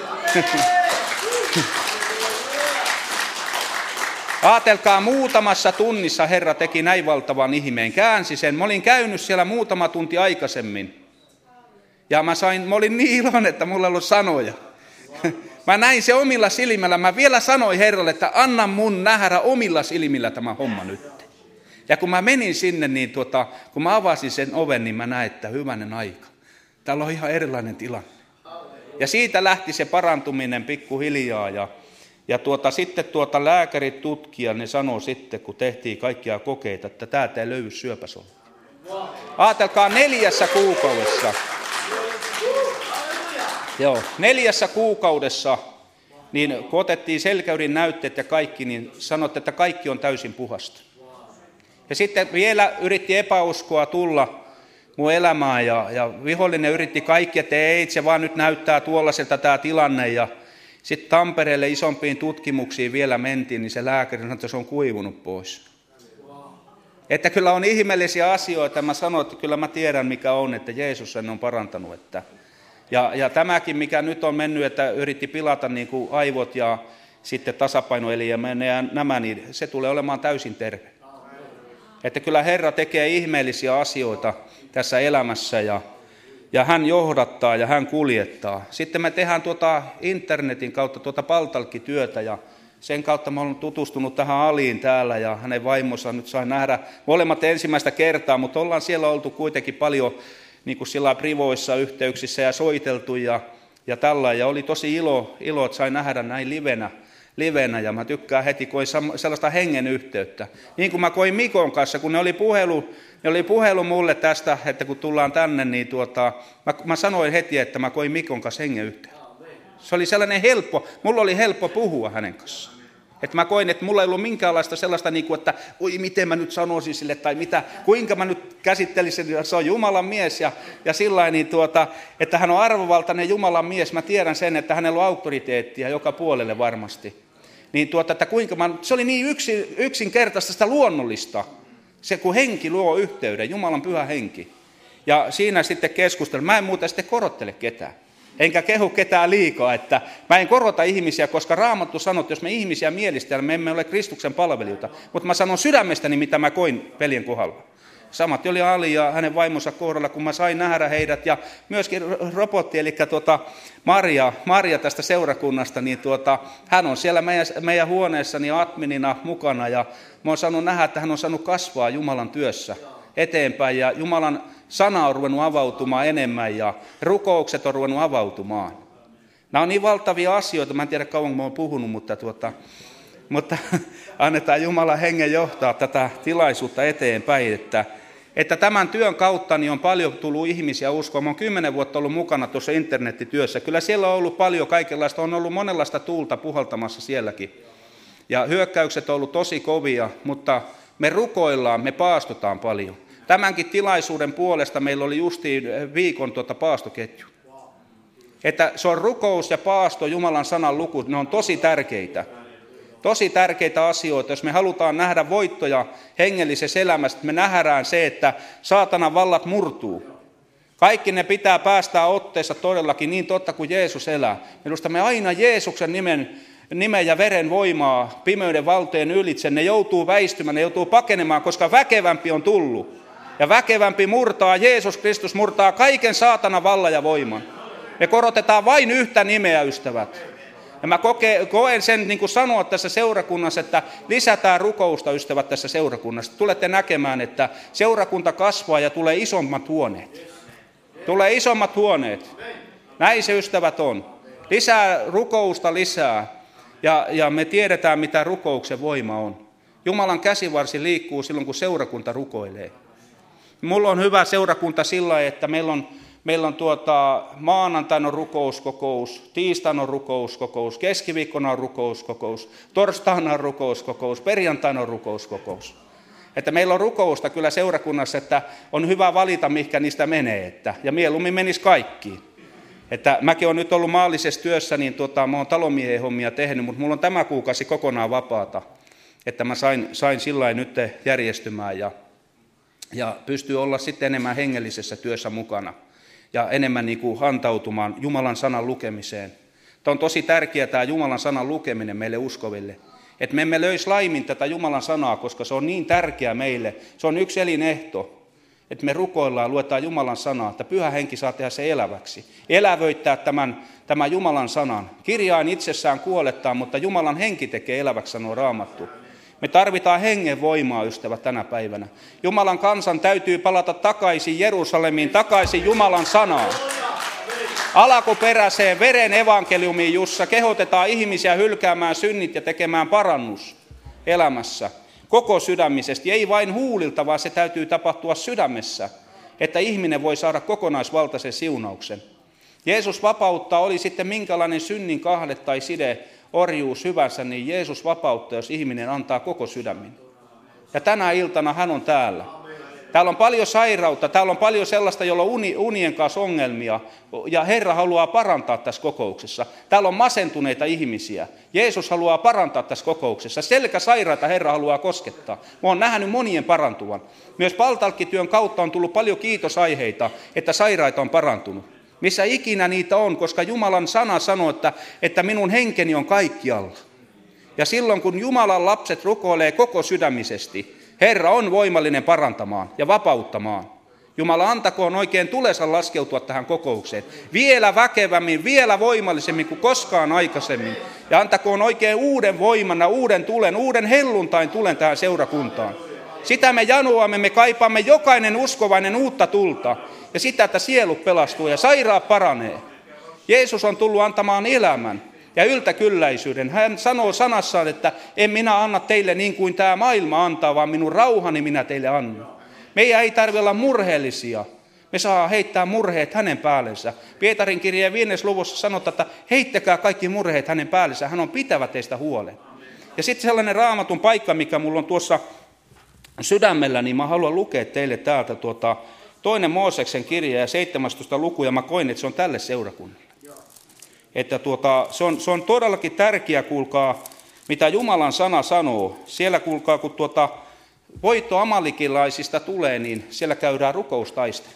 Aatelkaa, muutamassa tunnissa Herra teki näin valtavan ihmeen, käänsi sen. Mä olin käynyt siellä muutama tunti aikaisemmin. Ja mä olin niin iloinen, että mulla ei ollut sanoja. Mä näin se omilla silmillä. Mä vielä sanoin Herralle, että anna mun nähdä omilla silmillä tämä homma nyt. Ja kun mä menin sinne, niin kun mä avasin sen oven, niin mä näin, että hyvänen aika. Täällä on ihan erilainen tilanne. Ja siitä lähti se parantuminen pikkuhiljaa. Ja sitten lääkärit tutkija, ne sanoo sitten, kun tehtiin kaikkia kokeita, että täältä ei löydy syöpäsolua. Aatelkaa 4 kuukaudessa. Joo, 4 kuukaudessa niin kun otettiin selkäydin näytteet ja kaikki, niin sanottiin, että kaikki on täysin puhasta. Ja sitten vielä yritti epäuskoa tulla mun elämään ja vihollinen yritti kaikki, että ei, se vaan nyt näyttää tuollaiselta tämä tilanne. Ja sitten Tampereelle isompiin tutkimuksiin vielä mentiin, niin se lääkäri sanoi, että se on kuivunut pois. Että kyllä on ihmeellisiä asioita, mä sanoin, että kyllä mä tiedän mikä on, että Jeesus sen on parantanut. Ja tämäkin, mikä nyt on mennyt, että yritti pilata niin kuin aivot ja sitten tasapainoeli ja nämä, niin se tulee olemaan täysin terve. Että kyllä Herra tekee ihmeellisiä asioita tässä elämässä ja hän johdattaa ja hän kuljettaa. Sitten me tehdään internetin kautta paltalkkityötä ja sen kautta mä olen tutustunut tähän Aliin täällä ja hänen vaimonsa nyt sain nähdä molemmat ensimmäistä kertaa, mutta ollaan siellä oltu kuitenkin paljon niin kuin sillä privoissa yhteyksissä ja soiteltu ja tällä. Ja oli tosi ilo, että sain nähdä näin livenä ja mä tykkään heti, koin sellaista hengen yhteyttä. Niin kuin mä koin Mikon kanssa, kun ne oli puhelu mulle tästä, että kun tullaan tänne, niin mä sanoin heti, että mä koin Mikon kanssa hengen yhteyttä. Se oli sellainen mulla oli helppo puhua hänen kanssaan. Että mä koin, että mulla ei ollut minkäänlaista sellaista, että oi miten mä nyt sanoisin sille, tai kuinka mä nyt käsittelisin, että se on Jumalan mies, ja sillain, niin että hän on arvovaltainen Jumalan mies. Mä tiedän sen, että hänellä on auktoriteettia joka puolelle varmasti. Niin että se oli niin yksinkertaista sitä luonnollista, se kun henki luo yhteyden, Jumalan pyhä henki. Ja siinä sitten keskustelin, mä en muuten sitten korottele ketään. Enkä kehu ketään liikaa, että mä en korota ihmisiä, koska Raamattu sanoo, että jos me ihmisiä mielistellään, me emme ole Kristuksen palvelijoita. Mutta mä sanon sydämestäni, mitä mä koin pelien kohdalla. Samat oli Ali ja hänen vaimonsa kohdalla, kun mä sain nähdä heidät. Ja myöskin robotti, eli Maria tästä seurakunnasta, niin hän on siellä meidän huoneessani adminina mukana. Ja mä oon saanut nähdä, että hän on saanut kasvaa Jumalan työssä eteenpäin. Ja Jumalan sana on ruvennut avautumaan enemmän ja rukoukset on ruvennut avautumaan. Nämä on niin valtavia asioita, mä en tiedä kauan mä oon puhunut, mutta annetaan Jumalan hengen johtaa tätä tilaisuutta eteenpäin, että tämän työn kautta niin on paljon tullut ihmisiä uskoon. Mä oon 10 vuotta ollut mukana tuossa internettityössä. Kyllä siellä on ollut paljon kaikenlaista, on ollut monenlaista tuulta puhaltamassa sielläkin. Ja hyökkäykset on ollut tosi kovia, mutta me rukoillaan, me paastotaan paljon. Tämänkin tilaisuuden puolesta meillä oli justiin viikon paastoketju. Että se on rukous ja paasto, Jumalan sanan luku, ne on tosi tärkeitä. Tosi tärkeitä asioita, jos me halutaan nähdä voittoja hengellisessä elämässä, me nähdään se, että saatanan vallat murtuu. Kaikki ne pitää päästää otteessa todellakin niin totta kuin Jeesus elää. Minusta me aina Jeesuksen nimen ja veren voimaa pimeyden valtojen ylitse, ne joutuu väistymään, ne joutuu pakenemaan, koska väkevämpi on tullut. Ja väkevämpi murtaa, Jeesus Kristus murtaa kaiken saatanan vallan ja voiman. Me korotetaan vain yhtä nimeä, ystävät. Ja mä koen sen niin kuin sanoa tässä seurakunnassa, että lisätään rukousta, ystävät, tässä seurakunnassa. Tulette näkemään, että seurakunta kasvaa ja tulee isommat huoneet. Tulee isommat huoneet. Näin se, ystävät, on. Lisää rukousta lisää. Ja me tiedetään, mitä rukouksen voima on. Jumalan käsivarsi liikkuu silloin, kun seurakunta rukoilee. Mulla on hyvä seurakunta sillä lailla, että meillä on maanantaina on rukouskokous, tiistaina on rukouskokous, keskiviikkona on rukouskokous, torstaina on rukouskokous, perjantaina on rukouskokous. Että meillä on rukousta kyllä seurakunnassa, että on hyvä valita, mihinkä niistä menee, ja mieluummin menisi kaikkiin. Että mäkin olen nyt ollut maallisessa työssä, niin mä oon talonmiehen hommia tehnyt, mutta mulla on tämä kuukausi kokonaan vapaata, että mä sain sillä lailla nyt järjestymään ja pystyy olla sitten enemmän hengellisessä työssä mukana ja enemmän niin kuin antautumaan Jumalan sanan lukemiseen. Tämä on tosi tärkeää tämä Jumalan sanan lukeminen meille uskoville, että me emme löisi laimin tätä Jumalan sanaa, koska se on niin tärkeä meille. Se on yksi elinehto, että me rukoillaan, luetaan Jumalan sanaa, että Pyhä Henki saa tehdä se eläväksi. Elävöittää tämän Jumalan sanan. Kirjain itsessään kuolettaa, mutta Jumalan henki tekee eläväksi, sanoo Raamattu. Me tarvitaan hengen voimaa, ystävät, tänä päivänä. Jumalan kansan täytyy palata takaisin Jerusalemiin, takaisin Jumalan sanaan. Alkuperäiseen veren evankeliumiin, jossa kehotetaan ihmisiä hylkäämään synnit ja tekemään parannus elämässä. Koko sydämisesti, ei vain huulilta, vaan se täytyy tapahtua sydämessä, että ihminen voi saada kokonaisvaltaisen siunauksen. Jeesus vapauttaa, oli sitten minkälainen synnin kahde tai side orjuus hyvänsä, niin Jeesus vapauttaa, jos ihminen antaa koko sydämin. Ja tänä iltana hän on täällä. Täällä on paljon sairautta, täällä on paljon sellaista, jolla on unien kanssa ongelmia, ja Herra haluaa parantaa tässä kokouksessa. Täällä on masentuneita ihmisiä. Jeesus haluaa parantaa tässä kokouksessa. Selkäsairaita Herra haluaa koskettaa. Mä oon nähnyt monien parantuvan. Myös paltalkkityön kautta on tullut paljon kiitosaiheita, että sairaita on parantunut. Missä ikinä niitä on, koska Jumalan sana sanoo, että minun henkeni on kaikkialla. Ja silloin kun Jumalan lapset rukoilee koko sydämisesti, Herra on voimallinen parantamaan ja vapauttamaan. Jumala antakoon oikein tulensa laskeutua tähän kokoukseen. Vielä väkevämmin, vielä voimallisemmin kuin koskaan aikaisemmin. Ja antakoon oikein uuden voiman, uuden tulen, uuden helluntain tulen tähän seurakuntaan. Sitä me janoamme, me kaipaamme jokainen uskovainen uutta tulta. Ja sitä, että sielut pelastuu ja sairaat paranee. Jeesus on tullut antamaan elämän ja yltäkylläisyyden. Hän sanoo sanassaan, että en minä anna teille niin kuin tämä maailma antaa, vaan minun rauhani minä teille annan. Meidän ei tarvitse olla murheellisia. Me saa heittää murheet hänen päällensä. Pietarin kirjeen 5. luvussa sanotaan, että heittäkää kaikki murheet hänen päällensä. Hän on pitävä teistä huolen. Ja sitten sellainen raamatun paikka, mikä mulla on tuossa sydämellä, niin mä haluan lukea teille täältä 2. Mooseksen kirja ja 17. luku, ja mä koin, että se on tälle seurakunnalle. Että se on todellakin tärkeää, kuulkaa, mitä Jumalan sana sanoo. Siellä kuulkaa, kun voitto amalikilaisista tulee, niin siellä käydään rukoustaistelua.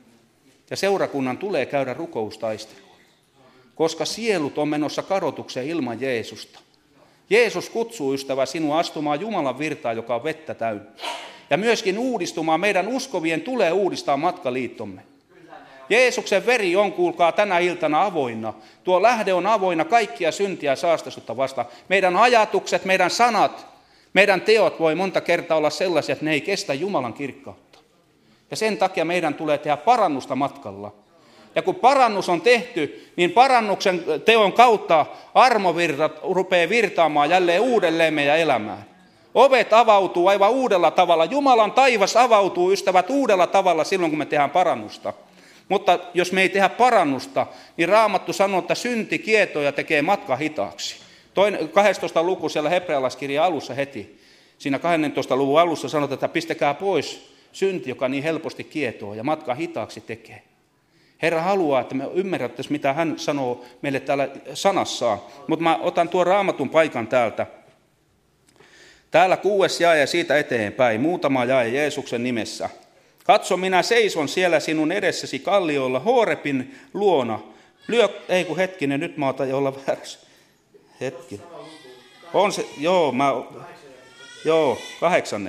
Ja seurakunnan tulee käydä rukoustaistelua, koska sielut on menossa kadotukseen ilman Jeesusta. Jeesus kutsuu, ystävä, sinua astumaan Jumalan virtaan, joka on vettä täynnä. Ja myöskin uudistumaan. Meidän uskovien tulee uudistaa matkaliittomme. Jeesuksen veri on, kuulkaa, tänä iltana avoinna. Tuo lähde on avoinna kaikkia syntiä ja saastaisuutta vastaan. Meidän ajatukset, meidän sanat, meidän teot voi monta kertaa olla sellaisia, että ne ei kestä Jumalan kirkkautta. Ja sen takia meidän tulee tehdä parannusta matkalla. Ja kun parannus on tehty, niin parannuksen teon kautta armovirrat rupeaa virtaamaan jälleen uudelleen meidän elämään. Ovet avautuu aivan uudella tavalla. Jumalan taivas avautuu, ystävät, uudella tavalla silloin, kun me tehdään parannusta. Mutta jos me ei tehdä parannusta, niin Raamattu sanoo, että synti kietoja tekee matka hitaaksi. 12. luku siellä hebrealaiskirjan alussa heti. Siinä 12. luvun alussa sanotaan, että pistäkää pois synti, joka niin helposti kietoo ja matka hitaaksi tekee. Herra haluaa, että me ymmärrättäisiin, mitä hän sanoo meille täällä sanassaan. Mutta mä otan tuon Raamatun paikan täältä. Täällä 6. jae ja siitä eteenpäin, muutama jae Jeesuksen nimessä. Katso, minä seison siellä sinun edessäsi kallioilla Horebin luona. Hetkinen, nyt mä otan olla väärässä. Hetki. On se, joo, 8.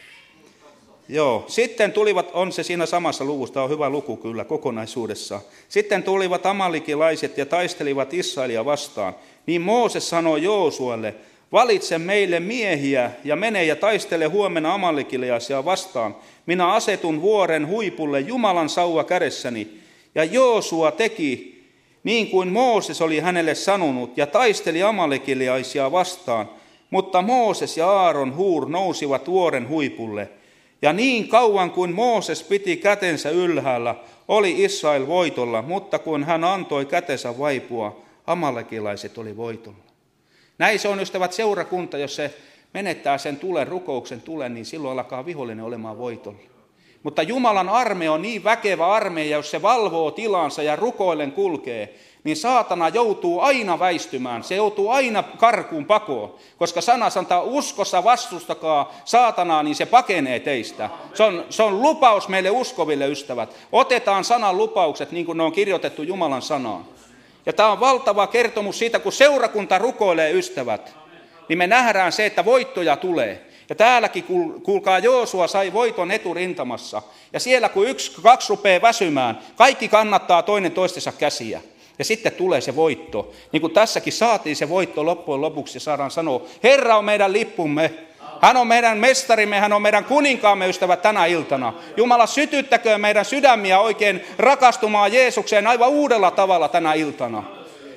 Joo, sitten tulivat, on se siinä samassa luvussa, on hyvä luku kyllä kokonaisuudessaan. Sitten tulivat amalikilaiset ja taistelivat Israelia vastaan. Niin Mooses sanoi Joosualle, valitse meille miehiä ja mene ja taistele huomenna amalikilaisia vastaan. Minä asetun vuoren huipulle Jumalan sauva kädessäni. Ja Joosua teki niin kuin Mooses oli hänelle sanonut ja taisteli amalikilaisia vastaan. Mutta Mooses ja Aaron Huur nousivat vuoren huipulle. Ja niin kauan kuin Mooses piti kätensä ylhäällä, oli Israel voitolla, mutta kun hän antoi kätensä vaipua, amalekilaiset oli voitolla. Näin se on, ystävät, seurakunta, jos se menettää sen tulen, rukouksen tulen, niin silloin alkaa vihollinen olemaan voitolla. Mutta Jumalan armeija on niin väkevä armeija, jos se valvoo tilansa ja rukoillen kulkee, niin saatana joutuu aina väistymään, se joutuu aina karkuun pakoon, koska sana sanoo, uskossa vastustakaa saatanaa, niin se pakenee teistä. Se on lupaus meille uskoville, ystävät. Otetaan sanan lupaukset, niin kuin ne on kirjoitettu Jumalan sanaan. Ja tämä on valtava kertomus siitä, kun seurakunta rukoilee, ystävät, niin me nähdään se, että voittoja tulee. Ja täälläkin, kuulkaa, Joosua sai voiton eturintamassa. Ja siellä, kun 1-2 rupeaa väsymään, kaikki kannattaa toinen toistensa käsiä. Ja sitten tulee se voitto. Niin kuin tässäkin saatiin se voitto loppujen lopuksi, ja saadaan sanoa, Herra on meidän lippumme. Hän on meidän mestarimme, hän on meidän kuninkaamme, ystävät, tänä iltana. Jumala, sytyttäköön meidän sydämiä oikein rakastumaan Jeesukseen aivan uudella tavalla tänä iltana.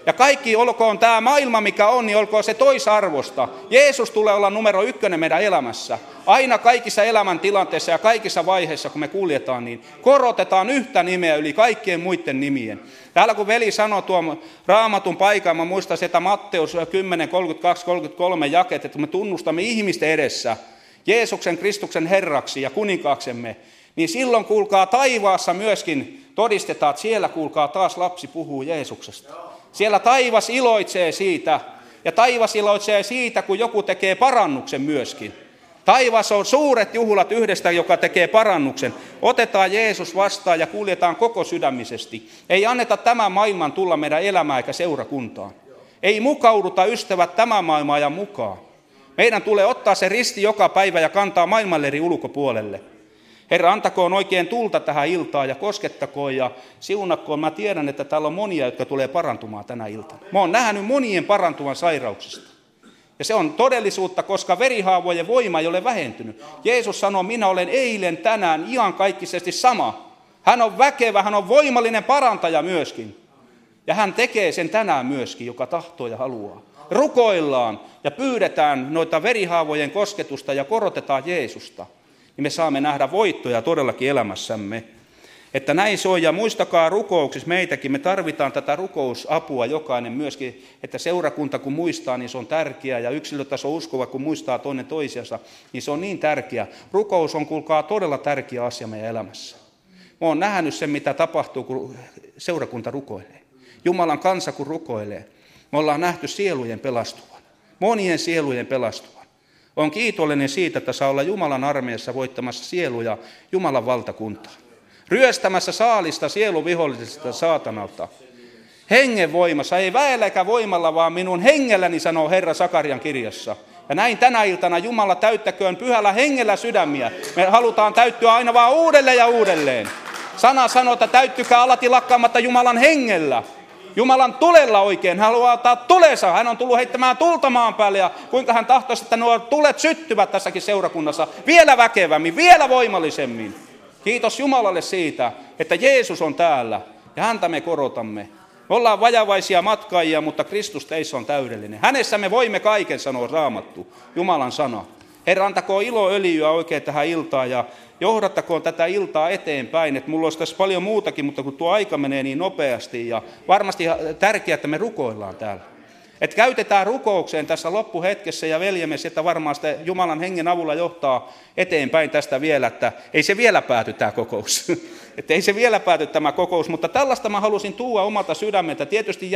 Ja kaikki olkoon tämä maailma, mikä on, niin olkoon se toisarvosta. Jeesus tulee olla numero 1 meidän elämässä. Aina kaikissa elämäntilanteissa ja kaikissa vaiheissa, kun me kuljetaan, niin korotetaan yhtä nimeä yli kaikkien muiden nimien. Täällä kun veli sanoi tuon Raamatun paikan, mä muistan sitä Matteus 10, 32, 33 jakeet, että me tunnustamme ihmisten edessä Jeesuksen Kristuksen Herraksi ja kuninkaaksemme, niin silloin kuulkaa taivaassa myöskin todistetaan, että siellä kuulkaa taas lapsi puhuu Jeesuksesta. Siellä taivas iloitsee siitä, ja taivas iloitsee siitä, kun joku tekee parannuksen myöskin. Taivas on suuret juhlat yhdestä, joka tekee parannuksen. Otetaan Jeesus vastaan ja kuljetaan koko sydämisesti. Ei anneta tämän maailman tulla meidän elämään eikä seurakuntaan. Ei mukauduta ystävät tämän maailman ajan mukaan. Meidän tulee ottaa se risti joka päivä ja kantaa maailmanleiri ulkopuolelle. Herra, antakoon oikein tulta tähän iltaan ja koskettakoon ja siunakkoon. Mä tiedän, että täällä on monia, jotka tulee parantumaan tänä iltana. Mä oon nähnyt monien parantuvan sairauksista. Ja se on todellisuutta, koska verihaavojen voima ei ole vähentynyt. Jeesus sanoo, minä olen eilen, tänään, iankaikkisesti sama. Hän on väkevä, hän on voimallinen parantaja myöskin. Ja hän tekee sen tänään myöskin, joka tahtoo ja haluaa. Rukoillaan ja pyydetään noita verihaavojen kosketusta ja korotetaan Jeesusta. Niin me saamme nähdä voittoja todellakin elämässämme. Että näin se on, ja muistakaa rukouksissa meitäkin, me tarvitaan tätä rukousapua jokainen myöskin, että seurakunta kun muistaa, niin se on tärkeää, ja yksilötaso uskova kun muistaa toinen toisiansa, niin se on niin tärkeä. Rukous on, kuulkaa, todella tärkeä asia meidän elämässä. Mä oon nähnyt sen, mitä tapahtuu, kun seurakunta rukoilee. Jumalan kansa kun rukoilee. Me ollaan nähty sielujen pelastuvan, monien sielujen pelastuvan. Olen kiitollinen siitä, että saa olla Jumalan armeijassa voittamassa sieluja Jumalan valtakuntaan. Ryöstämässä saalista sieluvihollisesta saatanalta. Hengen voimassa, ei väellä eikä voimalla, vaan minun hengelläni, sanoo Herra Sakarian kirjassa. Ja näin tänä iltana Jumala täyttäköön pyhällä hengellä sydämiä. Me halutaan täyttyä aina vaan uudelleen ja uudelleen. Sana sanoo, että täyttykää alati lakkaamatta Jumalan hengellä. Jumalan tulella oikein. Hän haluaa ottaa tulensa. Hän on tullut heittämään tulta maan päälle. Ja kuinka hän tahtoisi, että nuo tulet syttyvät tässäkin seurakunnassa vielä väkevämmin, vielä voimallisemmin. Kiitos Jumalalle siitä, että Jeesus on täällä ja häntä me korotamme. Me ollaan vajavaisia matkaajia, mutta Kristus teissä on täydellinen. Hänessä me voimme kaiken, sanoo Raamattu, Jumalan sana. Herra, antakoon iloöljyä oikein tähän iltaan ja johdattakoon tätä iltaa eteenpäin. Että mulla olisi tässä paljon muutakin, mutta kun tuo aika menee niin nopeasti ja varmasti tärkeää, että me rukoillaan täällä. Että käytetään rukoukseen tässä loppuhetkessä ja veljemme sitä varmaan sitä Jumalan hengen avulla johtaa eteenpäin tästä vielä, että ei se vielä pääty tämä kokous. Että ei se vielä pääty tämä kokous, mutta tällaista mä halusin tuoda omalta sydämeltä. Tietysti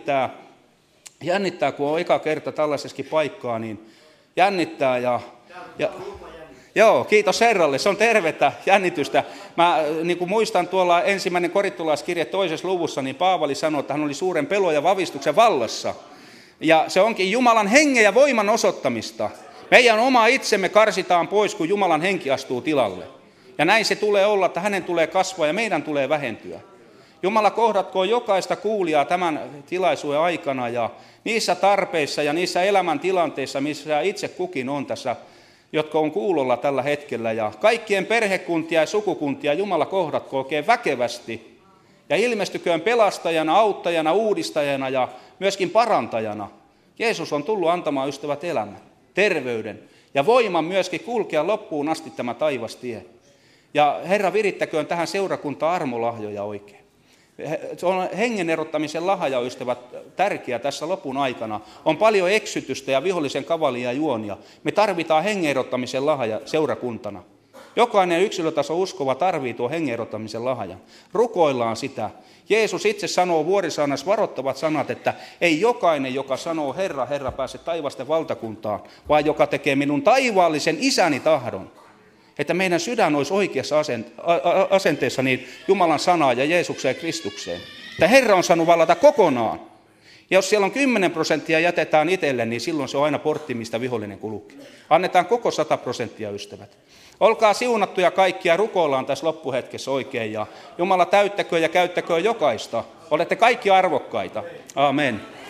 jännittää, kun on eka kerta tällaisessakin paikkaa, niin jännittää Joo, kiitos Herralle, se on tervettä jännitystä. Mä niin kuin muistan tuolla ensimmäinen korintolaiskirje 2. luvussa, niin Paavali sanoi, että hän oli suuren pelon ja vavistuksen vallassa. Ja se onkin Jumalan hengen ja voiman osoittamista. Meidän oma itsemme karsitaan pois, kun Jumalan henki astuu tilalle. Ja näin se tulee olla, että hänen tulee kasvaa ja meidän tulee vähentyä. Jumala kohdatkoon jokaista kuulijaa tämän tilaisuuden aikana ja niissä tarpeissa ja niissä elämäntilanteissa, missä itse kukin on tässä, jotka on kuulolla tällä hetkellä. Ja kaikkien perhekuntia ja sukukuntia Jumala kohdatkoon oikein väkevästi. Ja ilmestyköön pelastajana, auttajana, uudistajana ja myöskin parantajana. Jeesus on tullut antamaan ystävät elämän, terveyden ja voiman myöskin kulkea loppuun asti tämä taivastie. Ja Herra virittäköön tähän seurakuntaan armolahjoja oikein. Se on hengen erottamisen lahja, ystävät, tärkeä tässä lopun aikana. On paljon eksytystä ja vihollisen kavalia juonia. Me tarvitaan hengen erottamisen lahja seurakuntana. Jokainen yksilötaso uskova tarvitsee tuo hengen erottamisen lahjan. Rukoillaan sitä. Jeesus itse sanoo vuorisaarnassa varoittavat sanat, että ei jokainen, joka sanoo Herra, Herra, pääse taivasten valtakuntaan, vaan joka tekee minun taivaallisen isäni tahdon. Että meidän sydän olisi oikeassa asenteessa niin Jumalan sanaa ja Jeesukseen ja Kristukseen. Että Herra on saanut vallata kokonaan. Ja jos siellä on 10% jätetään itselle, niin silloin se on aina portti, mistä vihollinen kulkee. Annetaan koko 100% ystävät. Olkaa siunattuja kaikkia, rukoillaan tässä loppuhetkessä oikein. Ja Jumala täyttäköön ja käyttäköön jokaista. Olette kaikki arvokkaita. Amen.